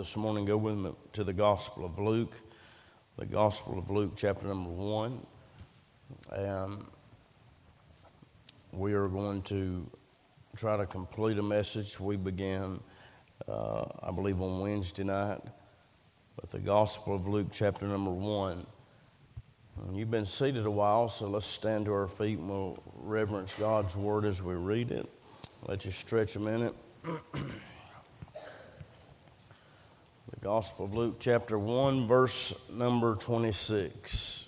this morning, go with me to the Gospel of Luke. The Gospel of Luke, chapter number 1. And we are going to try to complete a message we began, I believe, on Wednesday night. With the Gospel of Luke, chapter number 1. And you've been seated a while, so let's stand to our feet and we'll reverence God's Word as we read it. Let you stretch a minute. The Gospel of Luke, chapter 1, verse number 26.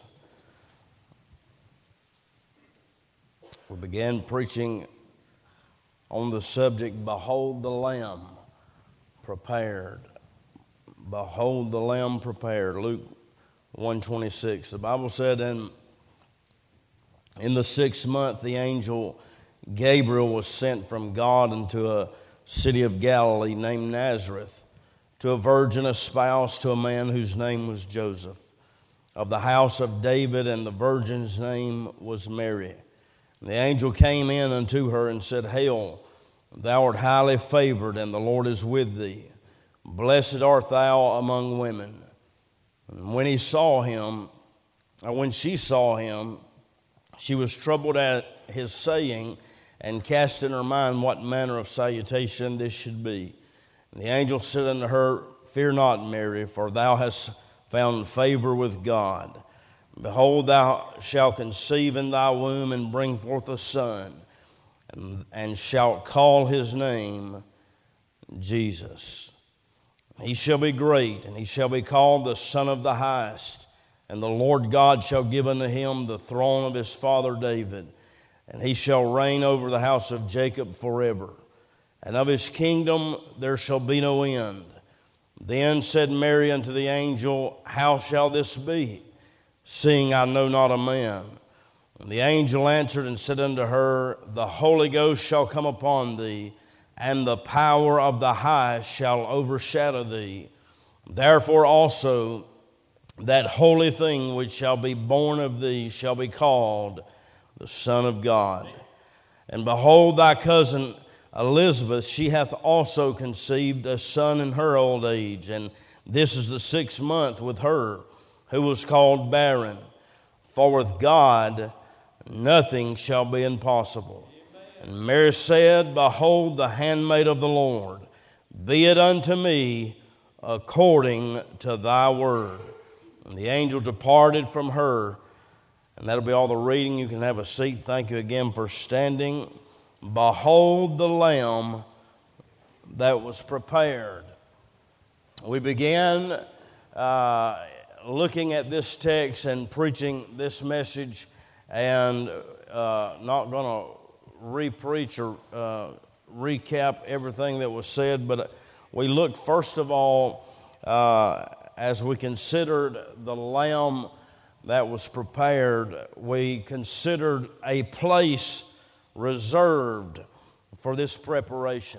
We began preaching on the subject, Behold the Lamb prepared. Behold the Lamb prepared. Luke 1:26. The Bible said, in the 6th month, the angel Gabriel was sent from God into a city of Galilee named Nazareth, to a virgin espoused to a man whose name was Joseph, of the house of David, and the virgin's name was Mary. And the angel came in unto her and said, Hail, thou art highly favored, and the Lord is with thee. Blessed art thou among women. And when she saw him, she was troubled at his saying, and cast in her mind what manner of salutation this should be. And the angel said unto her, Fear not, Mary, for thou hast found favor with God. Behold, thou shalt conceive in thy womb, and bring forth a son, and shalt call his name Jesus. He shall be great, and he shall be called the Son of the Highest. And the Lord God shall give unto him the throne of his father David, and he shall reign over the house of Jacob forever. And of his kingdom there shall be no end. Then said Mary unto the angel, How shall this be, seeing I know not a man? And the angel answered and said unto her, The Holy Ghost shall come upon thee, and the power of the Highest shall overshadow thee. Therefore also that holy thing which shall be born of thee shall be called the Son of God. And behold, thy cousin Elizabeth, she hath also conceived a son in her old age, and this is the 6th month with her, who was called barren. For with God nothing shall be impossible. And Mary said, Behold the handmaid of the Lord, be it unto me according to thy word. And the angel departed from her. And that'll be all the reading. You can have a seat. Thank you again for standing. Behold the Lamb that was prepared. We began looking at this text and preaching this message, and not going to re-preach or recap everything that was said, but we looked first of all, as we considered the Lamb that was prepared, we considered a place reserved for this preparation.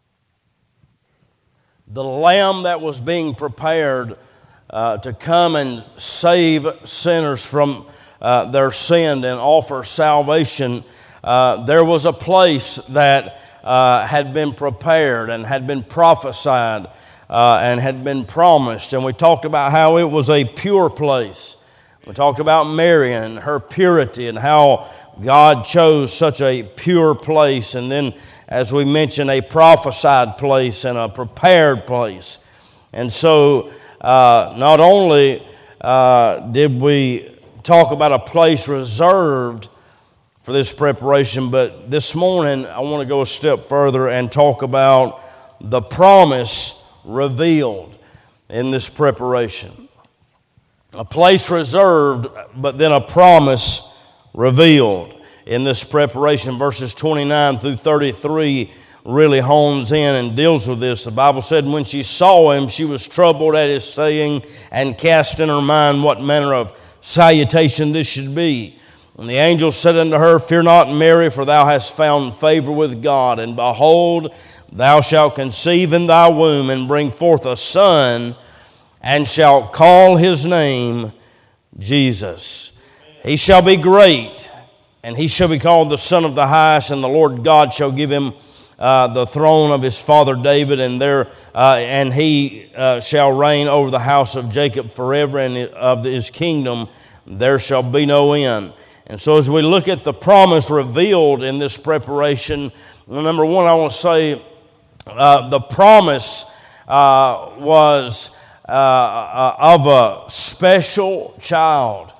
The Lamb that was being prepared to come and save sinners from their sin and offer salvation, there was a place that had been prepared and had been prophesied and had been promised. And we talked about how it was a pure place. We talked about Mary and her purity and how God chose such a pure place. And then, as we mentioned, a prophesied place and a prepared place. And so, not only did we talk about a place reserved for this preparation, but this morning I want to go a step further and talk about the promise revealed in this preparation. A place reserved, but then a promise revealed in this preparation. Verses 29 through 33 really hones in and deals with this. The Bible said, when she saw him, she was troubled at his saying, and cast in her mind what manner of salutation this should be. And the angel said unto her, Fear not, Mary, for thou hast found favor with God. And behold, thou shalt conceive in thy womb, and bring forth a son, and shalt call his name Jesus. He shall be great, and he shall be called the Son of the Highest, and the Lord God shall give him the throne of his father David, and he shall reign over the house of Jacob forever, and of his kingdom there shall be no end. And so as we look at the promise revealed in this preparation, number one, I want to say the promise was of a special child.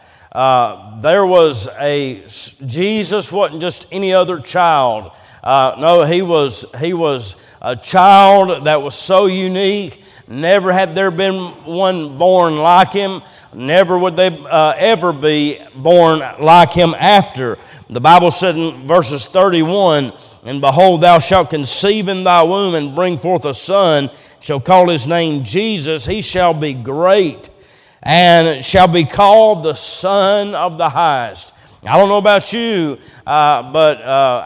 Jesus wasn't just any other child. No, he was a child that was so unique. Never had there been one born like him. Never would they ever be born like him after. The Bible said in verses 31, "And behold, thou shalt conceive in thy womb and bring forth a son, shall call his name Jesus. He shall be great and shall be called the Son of the Highest." I don't know about you, but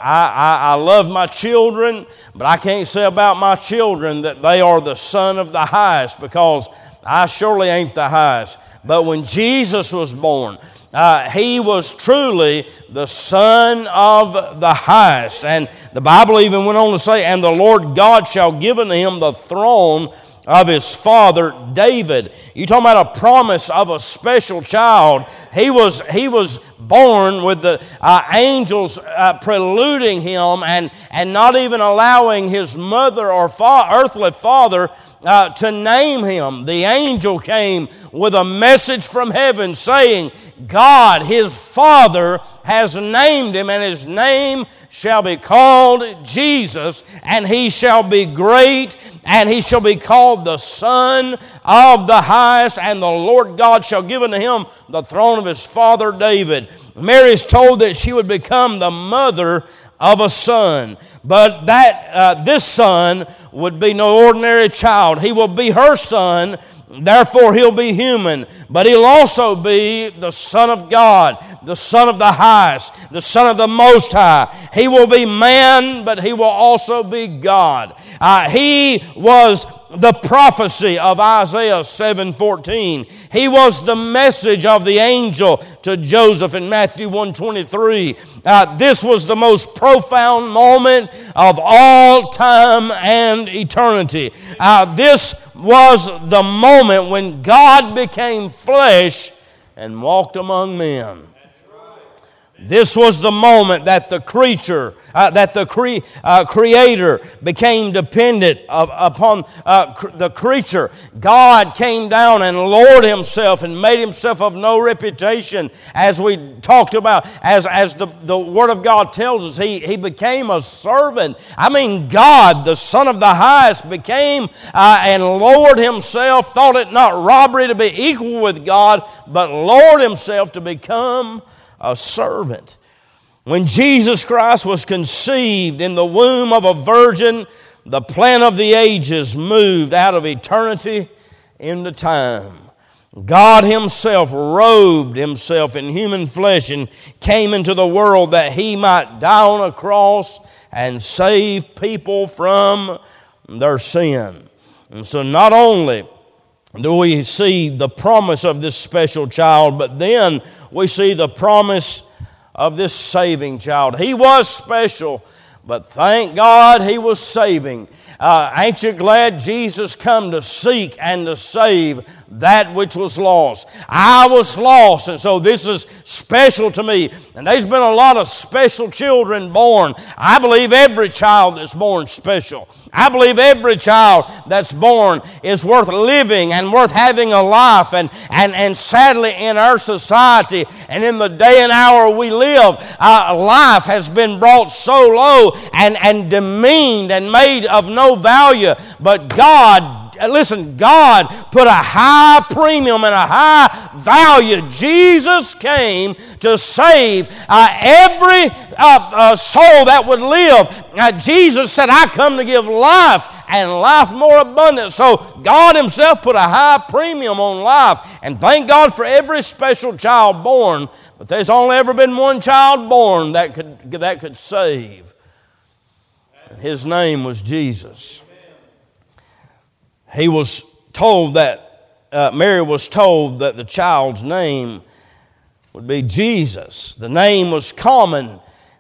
I love my children, but I can't say about my children that they are the Son of the Highest, because I surely ain't the highest. But when Jesus was born, he was truly the Son of the Highest. And the Bible even went on to say, "And the Lord God shall give unto him the throne of his father David." You talking about a promise of a special child. He was born with the angels preluding him and not even allowing his mother or earthly father to name him. The angel came with a message from heaven saying, God, his Father, has named him, and his name shall be called Jesus, and he shall be great, and he shall be called the Son of the Highest, and the Lord God shall give unto him the throne of his father David. Mary is told that she would become the mother of a son, but that this son would be no ordinary child. He will be her son. Therefore, he'll be human, but he'll also be the Son of God, the Son of the Highest, the Son of the Most High. He will be man, but he will also be God. He was the prophecy of Isaiah 7:14. He was the message of the angel to Joseph in Matthew 1:23. This was the most profound moment of all time and eternity. This was the moment when God became flesh and walked among men. This was the moment that the creature, Creator became dependent upon the creature. God came down and lowered himself and made himself of no reputation, as we talked about. As the Word of God tells us, he became a servant. I mean, God, the Son of the Highest, became and lowered himself, thought it not robbery to be equal with God, but lowered himself to become a servant. When Jesus Christ was conceived in the womb of a virgin, the plan of the ages moved out of eternity into time. God himself robed himself in human flesh and came into the world that he might die on a cross and save people from their sin. And so not only do we see the promise of this special child, but then we see the promise of this saving child. He was special, but thank God he was saving. Ain't you glad Jesus come to seek and to save that which was lost? I was lost, and so this is special to me. And there's been a lot of special children born. I believe every child that's born is special. I believe every child that's born is worth living and worth having a life. And sadly, in our society and in the day and hour we live, life has been brought so low and demeaned and made of no value. But God, listen, God put a high premium and a high value. Jesus came to save every soul that would live. Jesus said, I come to give life and life more abundant. So God himself put a high premium on life. And thank God for every special child born. But there's only ever been one child born that could save. His name was Jesus. He was told that, Mary was told that the child's name would be Jesus. The name was common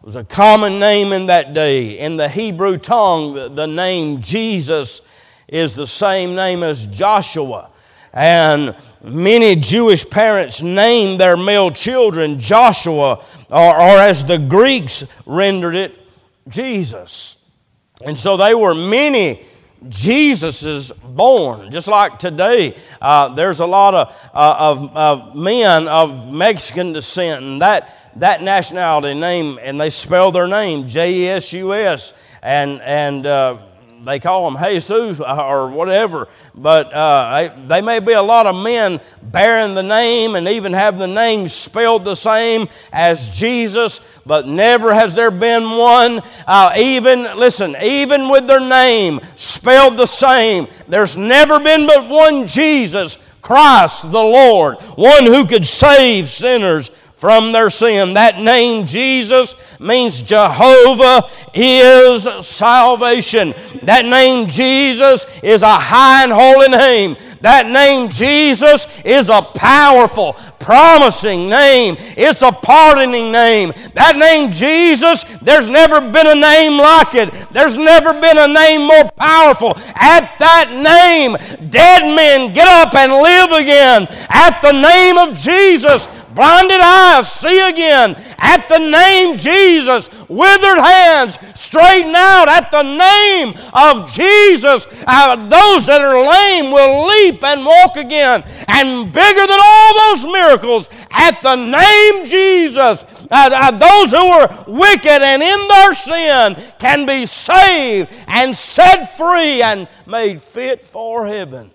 It was a common name in that day. In the Hebrew tongue, the name Jesus is the same name as Joshua. And many Jewish parents named their male children Joshua, or as the Greeks rendered it, Jesus. And so there were many Jesuses born. Just like today, there's a lot of men of Mexican descent, and that nationality name, and they spell their name Jesus, and they call them Jesus or whatever. But they may be a lot of men bearing the name and even have the name spelled the same as Jesus, but never has there been one, even with their name spelled the same, there's never been but one Jesus, Christ the Lord, one who could save sinners from their sin. That name Jesus means Jehovah is salvation. That name Jesus is a high and holy name. That name Jesus is a powerful, promising name. It's a pardoning name. That name Jesus, there's never been a name like it. There's never been a name more powerful. At that name, dead men get up and live again. At the name of Jesus, blinded eyes see again. At the name Jesus, withered hands straighten out. At the name of Jesus, those that are lame will leap and walk again. And bigger than all those miracles, at the name Jesus, those who are wicked and in their sin can be saved and set free and made fit for heaven.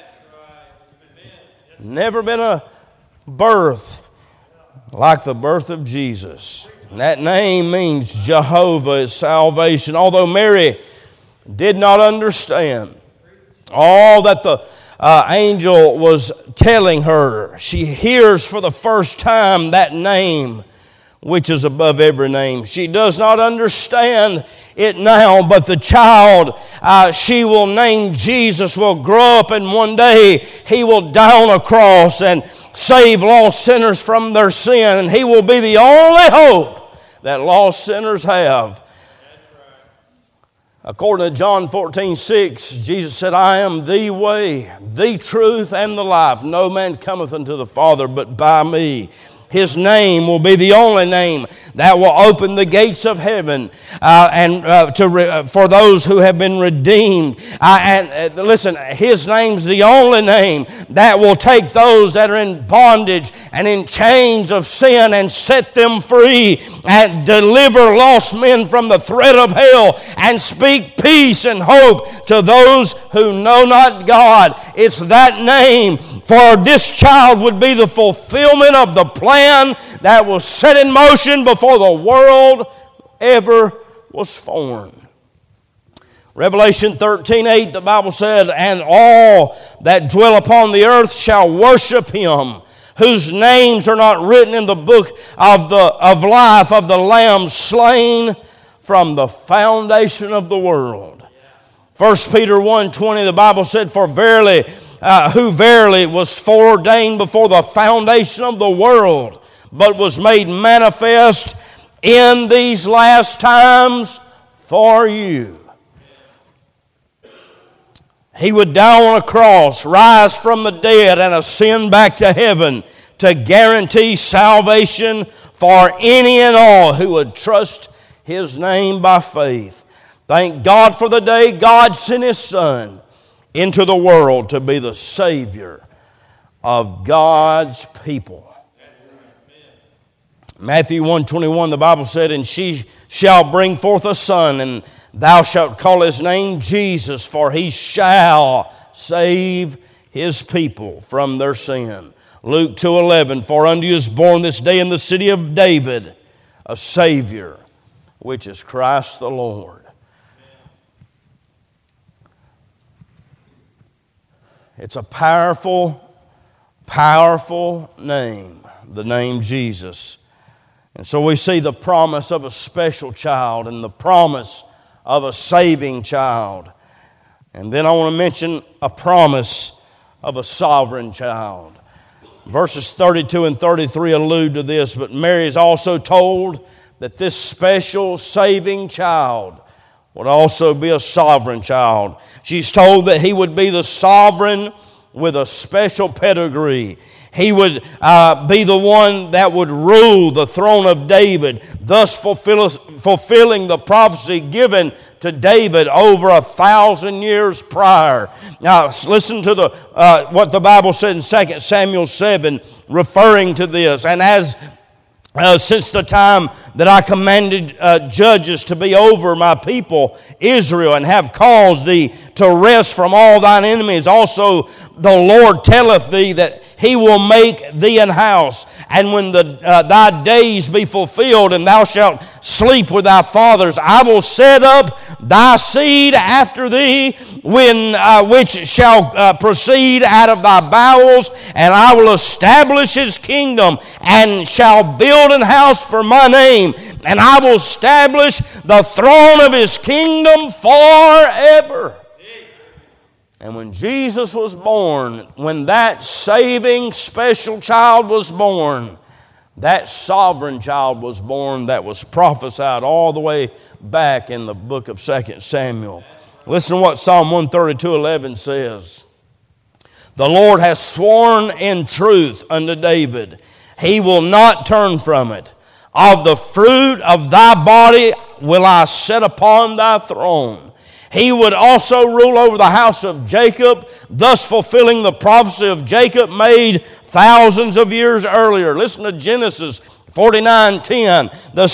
Never been a birth like the birth of Jesus. And that name means Jehovah is salvation. Although Mary did not understand all that the angel was telling her, she hears for the first time that name which is above every name. She does not understand it now, but the child she will name Jesus will grow up, and one day he will die on a cross and save lost sinners from their sin, and he will be the only hope that lost sinners have. According to John 14:6, Jesus said, I am the way, the truth, and the life. No man cometh unto the Father but by me. His name will be the only name that will open the gates of heaven for those who have been redeemed. Listen, His name's the only name that will take those that are in bondage and in chains of sin and set them free and deliver lost men from the threat of hell and speak peace and hope to those who know not God. It's that name. For this child would be the fulfillment of the plan that was set in motion before the world ever was formed. Revelation 13:8, the Bible said, and all that dwell upon the earth shall worship Him, whose names are not written in the book of life of the Lamb slain from the foundation of the world. 1 Peter 1:20, the Bible said, for verily, who verily was foreordained before the foundation of the world, but was made manifest in these last times for you. He would die on a cross, rise from the dead, and ascend back to heaven to guarantee salvation for any and all who would trust His name by faith. Thank God for the day God sent His Son into the world to be the Savior of God's people. Matthew 1:21, the Bible said, and she shall bring forth a son, and thou shalt call his name Jesus, for he shall save his people from their sin. Luke 2:11, for unto you is born this day in the city of David a Savior, which is Christ the Lord. It's a powerful, powerful name, the name Jesus. And so we see the promise of a special child and the promise of a saving child. And then I want to mention a promise of a sovereign child. Verses 32 and 33 allude to this, but Mary is also told that this special saving child would also be a sovereign child. She's told that he would be the sovereign with a special pedigree. He would be the one that would rule the throne of David, thus fulfilling the prophecy given to David over 1,000 years prior. Now, listen to what the Bible said in 2 Samuel 7, referring to this. And since the time that I commanded judges to be over my people Israel, and have caused thee to rest from all thine enemies, also the Lord telleth thee that He will make thee an house. And when thy days be fulfilled, and thou shalt sleep with thy fathers, I will set up thy seed after thee, which shall proceed out of thy bowels, and I will establish his kingdom, and shall build an house for my name, and I will establish the throne of his kingdom forever. And when Jesus was born, when that saving special child was born, that sovereign child was born that was prophesied all the way back in the book of 2 Samuel. Listen to what Psalm 132:11 says. The Lord has sworn in truth unto David. He will not turn from it. Of the fruit of thy body will I set upon thy throne. He would also rule over the house of Jacob, thus fulfilling the prophecy of Jacob made thousands of years earlier. Listen to Genesis 49:10.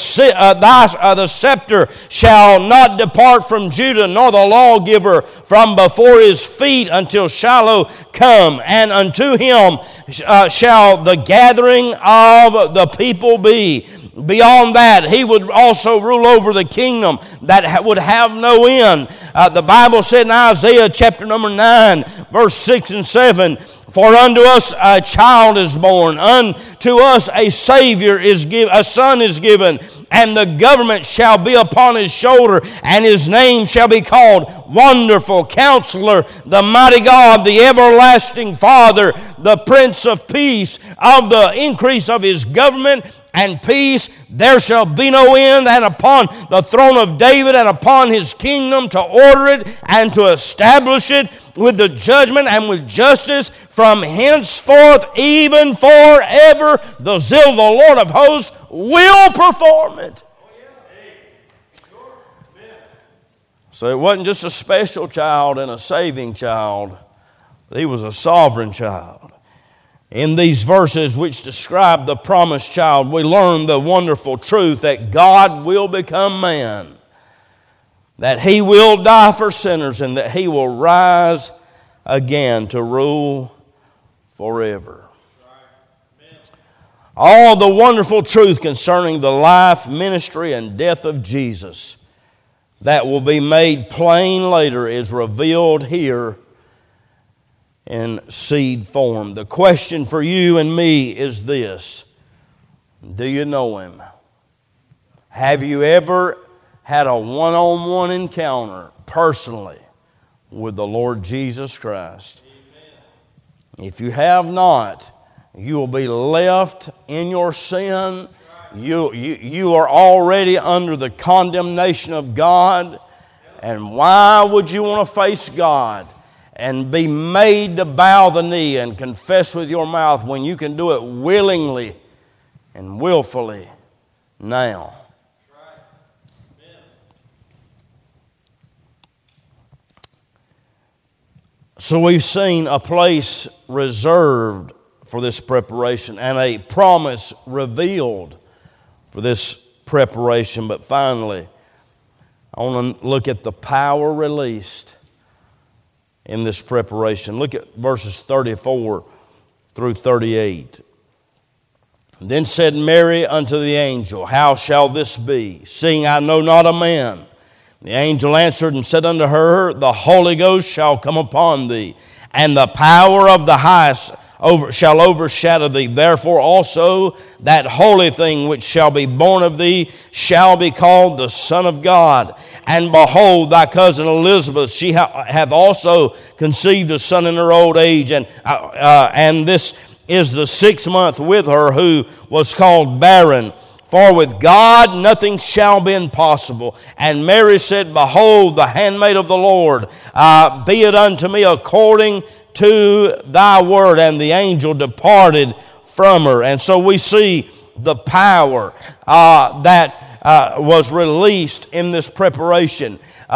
The scepter shall not depart from Judah, nor the lawgiver from before his feet, until Shiloh come, and unto him shall the gathering of the people be. Beyond that, he would also rule over the kingdom that would have no end. The Bible said in Isaiah chapter number 9, verse 6 and 7, for unto us a child is born, unto us a Savior is given, a Son is given, and the government shall be upon his shoulder, and his name shall be called Wonderful Counselor, the Mighty God, the Everlasting Father, the Prince of Peace. Of the increase of his government and peace there shall be no end, and upon the throne of David and upon his kingdom, to order it and to establish it with the judgment and with justice from henceforth even forever. The zeal of the Lord of hosts will perform it. So it wasn't just a special child and a saving child. He was a sovereign child. In these verses which describe the promised child, we learn the wonderful truth that God will become man, that he will die for sinners, and that he will rise again to rule forever. All the wonderful truth concerning the life, ministry, and death of Jesus that will be made plain later is revealed here in seed form. The question for you and me is this: do you know him? Have you ever had a one-on-one encounter personally with the Lord Jesus Christ? Amen. If you have not, you will be left in your sin. You are already under the condemnation of God. And why would you want to face God and be made to bow the knee and confess with your mouth when you can do it willingly and willfully now? So we've seen a place reserved for this preparation and a promise revealed for this preparation. But finally, I want to look at the power released in this preparation. Look at verses 34 through 38. Then said Mary unto the angel, How shall this be, seeing I know not a man? The angel answered and said unto her, The Holy Ghost shall come upon thee, and the power of the highest shall overshadow thee. Therefore also that holy thing which shall be born of thee shall be called the Son of God. And behold, thy cousin Elizabeth, she hath also conceived a son in her old age, and this is the 6th month with her, who was called barren. For with God nothing shall be impossible. And Mary said, Behold, the handmaid of the Lord, be it unto me according to thy word. And the angel departed from her. And so we see the power that was released in this preparation.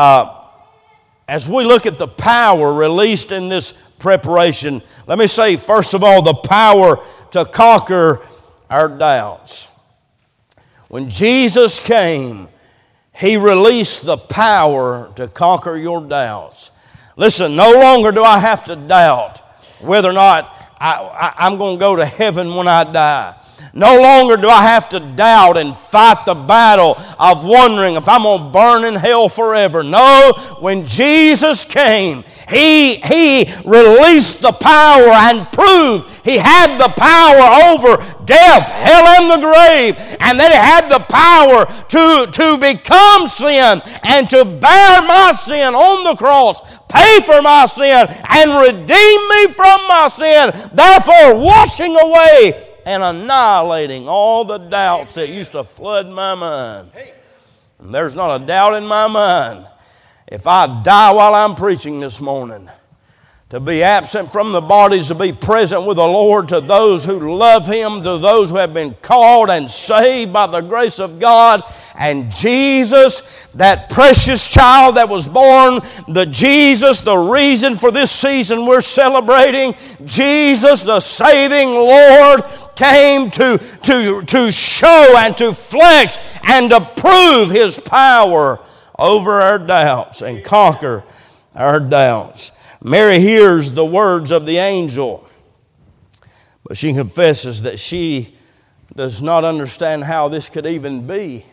As we look at the power released in this preparation, let me say, first of all, the power to conquer our doubts. When Jesus came, He released the power to conquer your doubts. Listen, no longer do I have to doubt whether or not I'm going to go to heaven when I die. No longer do I have to doubt and fight the battle of wondering if I'm going to burn in hell forever. No, when Jesus came, He released the power and proved He had the power over death, hell, and the grave. And that He had the power to become sin and to bear my sin on the cross, pay for my sin, and redeem me from my sin, therefore washing away and annihilating all the doubts that used to flood my mind. And there's not a doubt in my mind, if I die while I'm preaching this morning, to be absent from the bodies, to be present with the Lord, to those who love Him, to those who have been called and saved by the grace of God. And Jesus, that precious child that was born, the Jesus, the reason for this season we're celebrating, Jesus, the saving Lord, came to show and to flex and to prove His power over our doubts and conquer our doubts. Mary hears the words of the angel, but she confesses that she does not understand how this could even be,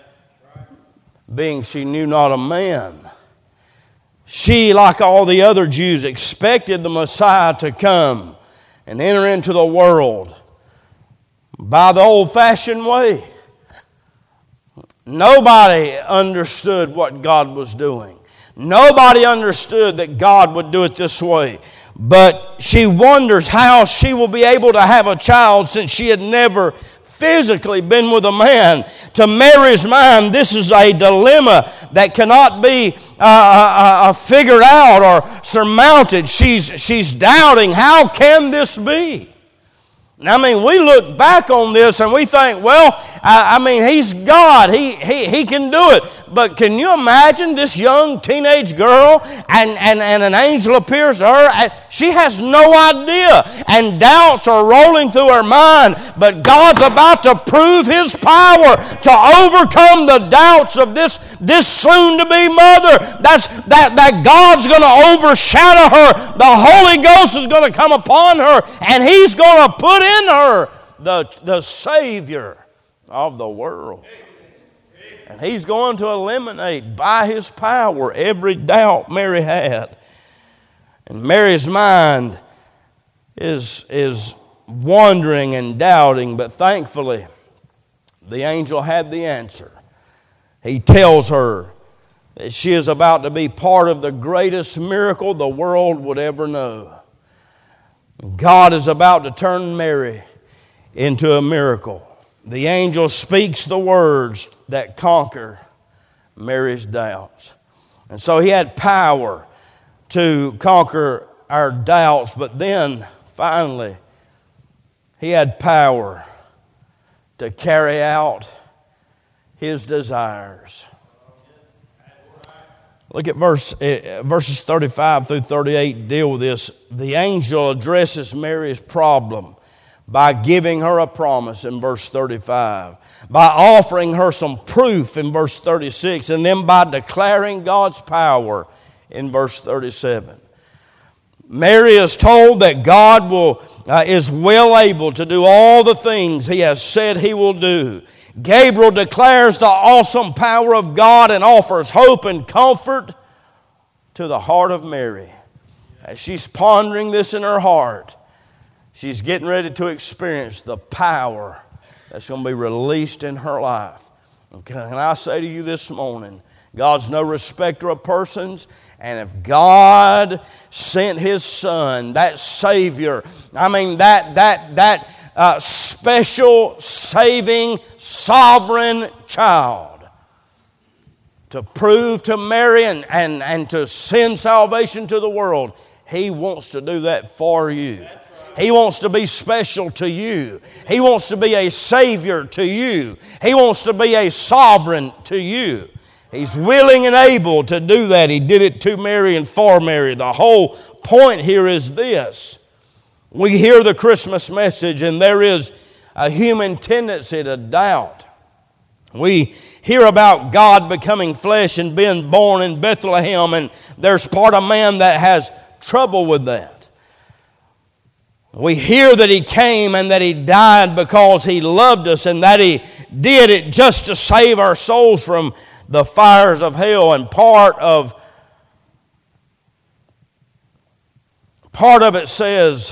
being she knew not a man. She, like all the other Jews, expected the Messiah to come and enter into the world by the old-fashioned way. Nobody understood what God was doing. Nobody understood that God would do it this way. But she wonders how she will be able to have a child since she had never physically been with a man. To Mary's mind, this is a dilemma that cannot be figured out or surmounted. She's doubting, how can this be? I mean, we look back on this and we think, well, He's God. He can do it. But can you imagine this young teenage girl and an angel appears to her? She has no idea. And doubts are rolling through her mind. But God's about to prove His power to overcome the doubts of this soon-to-be mother. That God's going to overshadow her. The Holy Ghost is going to come upon her. And He's going to put in her the Savior of the world. And He's going to eliminate by His power every doubt Mary had. And Mary's mind is wondering and doubting, but thankfully the angel had the answer. He tells her that she is about to be part of the greatest miracle the world would ever know. God is about to turn Mary into a miracle. The angel speaks the words that conquer Mary's doubts. And so He had power to conquer our doubts, but then finally He had power to carry out His desires. Look at verses 35 through 38 deal with this. The angel addresses Mary's problem by giving her a promise in verse 35, by offering her some proof in verse 36, and then by declaring God's power in verse 37. Mary is told that God is well able to do all the things He has said He will do. Gabriel declares the awesome power of God and offers hope and comfort to the heart of Mary. As she's pondering this in her heart, she's getting ready to experience the power that's going to be released in her life. And can I say to you this morning, God's no respecter of persons. And if God sent His Son, that Savior, that special, saving, sovereign child to prove to Mary and to send salvation to the world. He wants to do that for you. He wants to be special to you. He wants to be a Savior to you. He wants to be a sovereign to you. He's willing and able to do that. He did it to Mary and for Mary. The whole point here is this. We hear the Christmas message and there is a human tendency to doubt. We hear about God becoming flesh and being born in Bethlehem, and there's part of man that has trouble with that. We hear that He came and that He died because He loved us and that He did it just to save our souls from the fires of hell. And part of it says,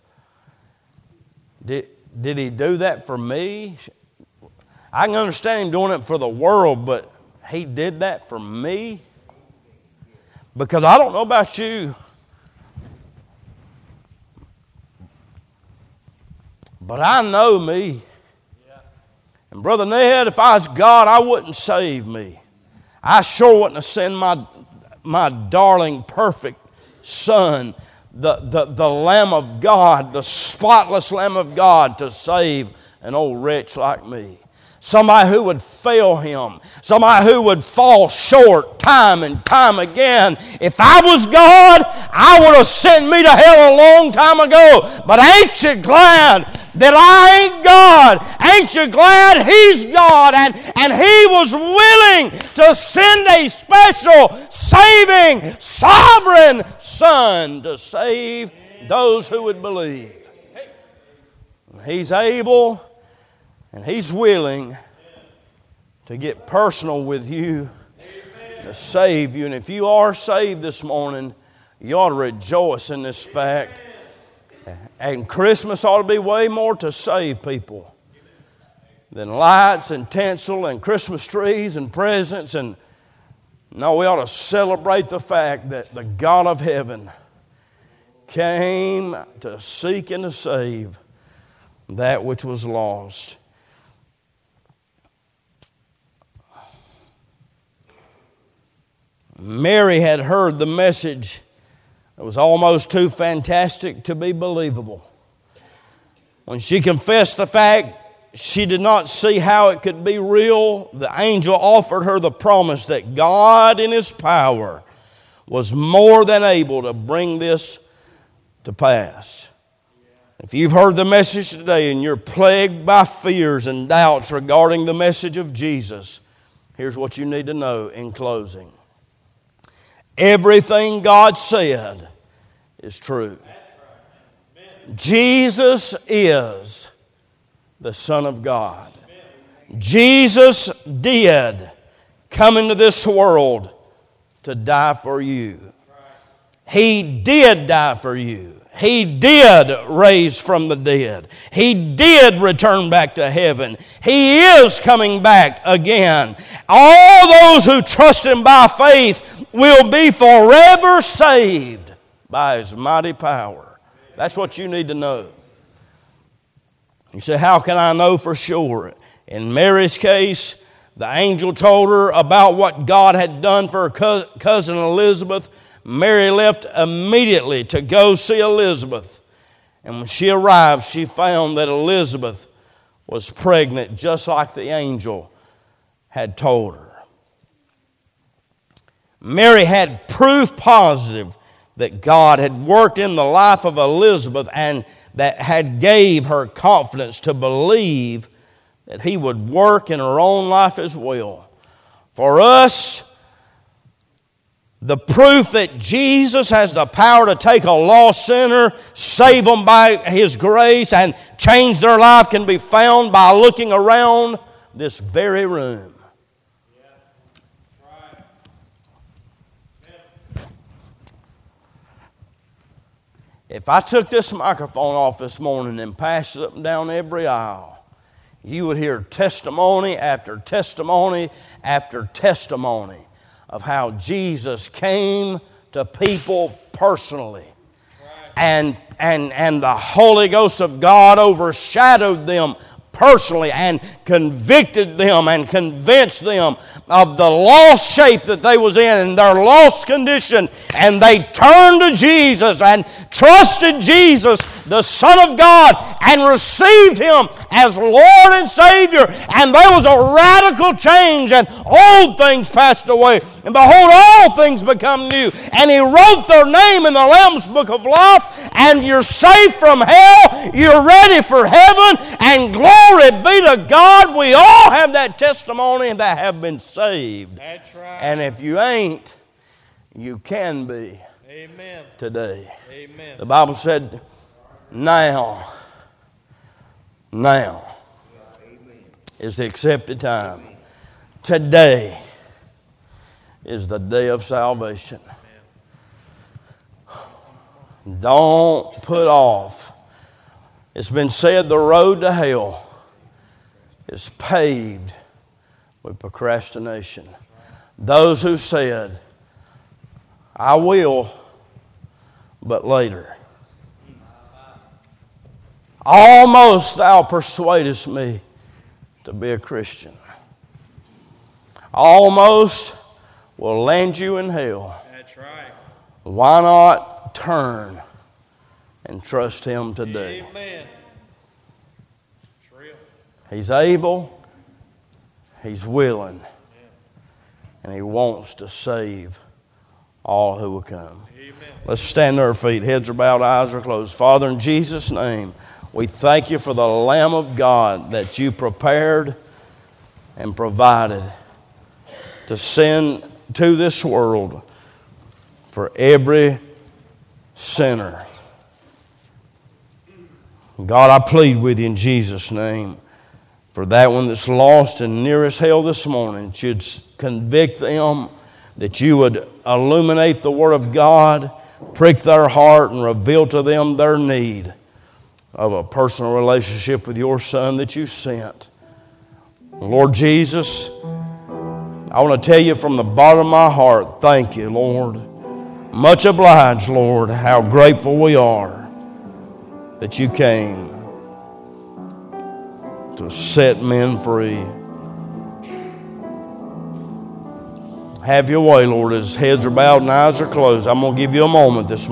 did He do that for me? I can understand Him doing it for the world, but He did that for me? Because I don't know about you, but I know me. And Brother Ned, if I was God, I wouldn't save me. I sure wouldn't have sent my darling, perfect Son, the Lamb of God, the spotless Lamb of God, to save an old wretch like me. Somebody who would fail Him. Somebody who would fall short time and time again. If I was God, I would have sent me to hell a long time ago. But ain't you glad that I ain't God? Ain't you glad He's God? And He was willing to send a special, saving, sovereign Son to save those who would believe. He's able and He's willing to get personal with you, to save you. And if you are saved this morning, you ought to rejoice in this fact. And Christmas ought to be way more to save people than lights and tinsel and Christmas trees and presents. And no, we ought to celebrate the fact that the God of heaven came to seek and to save that which was lost. Mary had heard the message that was almost too fantastic to be believable. When she confessed the fact she did not see how it could be real, the angel offered her the promise that God in His power was more than able to bring this to pass. If you've heard the message today and you're plagued by fears and doubts regarding the message of Jesus, here's what you need to know in closing. Everything God said is true. Jesus is the Son of God. Jesus did come into this world to die for you. He did die for you. He did raise from the dead. He did return back to heaven. He is coming back again. All those who trust Him by faith will be forever saved by His mighty power. That's what you need to know. You say, how can I know for sure? In Mary's case, the angel told her about what God had done for her cousin Elizabeth. Mary left immediately to go see Elizabeth. And when she arrived, she found that Elizabeth was pregnant, just like the angel had told her. Mary had proof positive that God had worked in the life of Elizabeth and that had gave her confidence to believe that He would work in her own life as well. For us, the proof that Jesus has the power to take a lost sinner, save them by His grace, and change their life can be found by looking around this very room. If I took this microphone off this morning and passed it up and down every aisle, you would hear testimony after testimony after testimony of how Jesus came to people personally and the Holy Ghost of God overshadowed them personally and convicted them and convinced them of the lost shape that they was in and their lost condition, and they turned to Jesus and trusted Jesus, the Son of God, and received Him as Lord and Savior, and there was a radical change, and old things passed away, and behold, all things become new. And He wrote their name in the Lamb's Book of Life, and you're safe from hell, you're ready for heaven, and glory be to God, we all have that testimony that have been saved. That's right. And if you ain't, you can be. Amen. Today. Amen. The Bible said, now is the accepted time. Today is the day of salvation. Don't put off. It's been said the road to hell is paved with procrastination. Those who said, I will, but later. Almost thou persuadest me to be a Christian. Almost will land you in hell. That's right. Why not turn and trust Him today? Amen. It's real. He's able, He's willing, and He wants to save all who will come. Amen. Let's stand to our feet. Heads are bowed, eyes are closed. Father, in Jesus' name, we thank You for the Lamb of God that You prepared and provided to send to this world for every sinner. God, I plead with You in Jesus' name for that one that's lost and nearest hell this morning. Should convict them, that You would illuminate the Word of God, prick their heart, and reveal to them their need of a personal relationship with Your Son that You sent. Lord Jesus, I want to tell You from the bottom of my heart, thank You, Lord. Much obliged, Lord, how grateful we are that You came to set men free. Have Your way, Lord, as heads are bowed and eyes are closed. I'm going to give You a moment this morning.